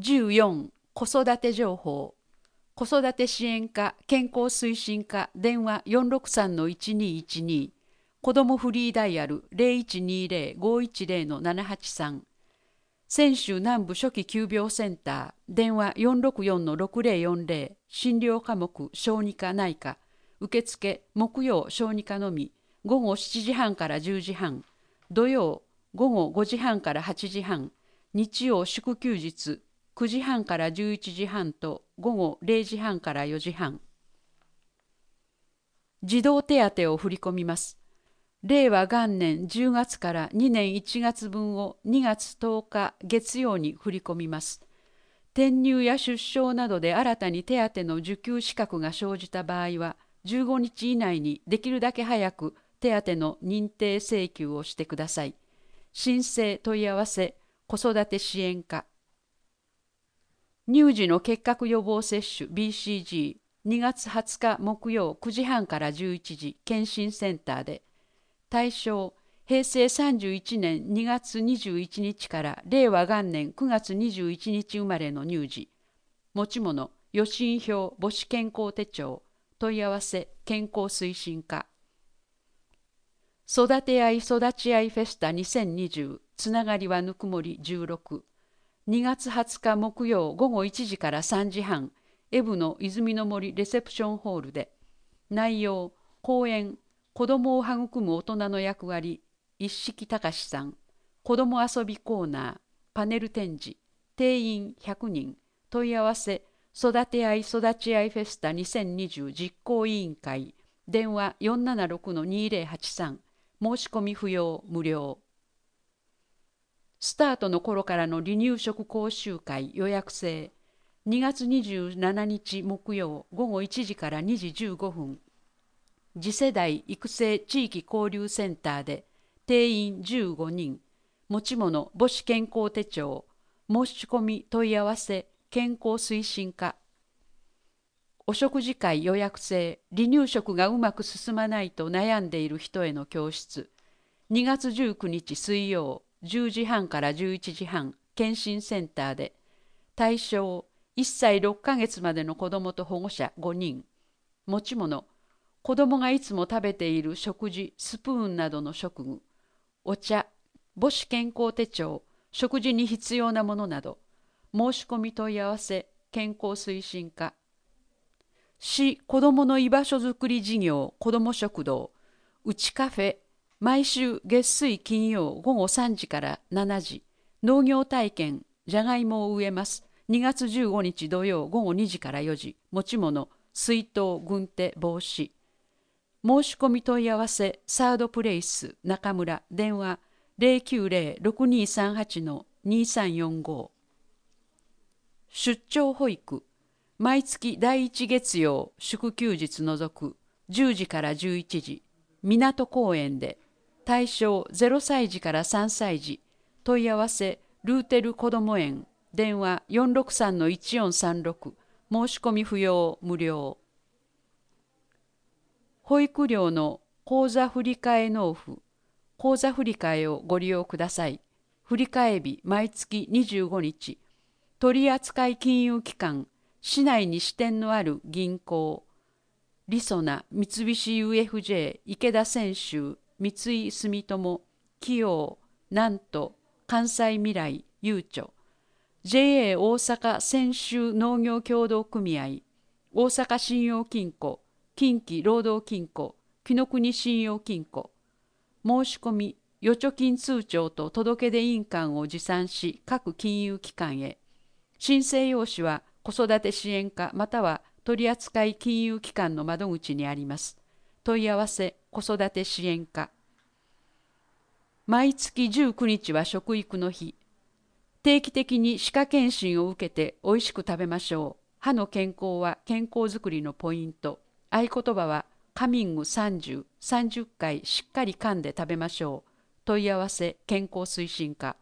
14、子育て情報。子育て支援課健康推進課電話463-1212、子どもフリーダイヤル0120-510-783、泉州南部初期急病センター電話464-6040、診療科目小児科内科、受付木曜小児科のみ、午後7時半から10時半、土曜午後5時半から8時半、日曜祝休日9時半から11時半と午後0時半から4時半。児童手当を振り込みます。令和元年10月から2年1月分を2月10日月曜に振り込みます。転入や出生などで新たに手当の受給資格が生じた場合は、15日以内にできるだけ早く手当の認定請求をしてください。申請問い合わせ子育て支援課。乳児の結核予防接種 BCG2 月20日木曜9時半から11時検診センターで、対象平成31年2月21日から令和元年9月21日生まれの乳児、持ち物予診票母子健康手帳、問い合わせ健康推進課。育て合い育ち合いフェスタ2020つながりはぬくもり16、2月20日木曜午後1時から3時半、エブの泉の森レセプションホールで、内容、講演、子どもを育む大人の役割、一色隆さん、子ども遊びコーナー、パネル展示、定員100人、問い合わせ、育て合い育ち合いフェスタ2020実行委員会、電話476-2083、申し込み不要、無料。スタートの頃からの離乳食講習会予約制、2月27日木曜午後1時から2時15分、次世代育成地域交流センターで、定員15人、持ち物母子健康手帳、申し込み問い合わせ健康推進課。お食事会予約制、離乳食がうまく進まないと悩んでいる人への教室、2月19日水曜10時半から11時半、検診センターで、対象1歳6ヶ月までの子どもと保護者5人、持ち物子どもがいつも食べている食事スプーンなどの食具、お茶母子健康手帳、食事に必要なものなど、申し込み問い合わせ健康推進課。市子どもの居場所づくり事業子ども食堂うちカフェ、毎週月水金曜午後3時から7時、農業体験じゃがいもを植えます。2月15日土曜午後2時から4時、持ち物水筒軍手帽子。申し込み問い合わせサードプレイス中村電話090-6238-2345。出張保育毎月第1月曜祝休日除く10時から11時、港公園で、対象0歳児から3歳児、問い合わせルーテルこども園電話463-1436、申し込み不要無料。保育料の口座振替納付、口座振替をご利用ください。振替日毎月25日、取扱金融機関、市内に支店のある銀行、りそな、三菱 UFJ、池田泉州、三井住友、紀陽、南都、関西未来、ゆうちょ、JA 大阪泉州農業協同組合、大阪信用金庫、近畿労働金庫、紀ノ国信用金庫。申し込み、預貯金通帳と届出印鑑を持参し、各金融機関へ。申請用紙は子育て支援課または取扱金融機関の窓口にあります。問い合わせ子育て支援課。毎月19日は食育の日。定期的に歯科検診を受けておいしく食べましょう。歯の健康は健康づくりのポイント。合言葉はカミング30、30回しっかり噛んで食べましょう。問い合わせ健康推進課。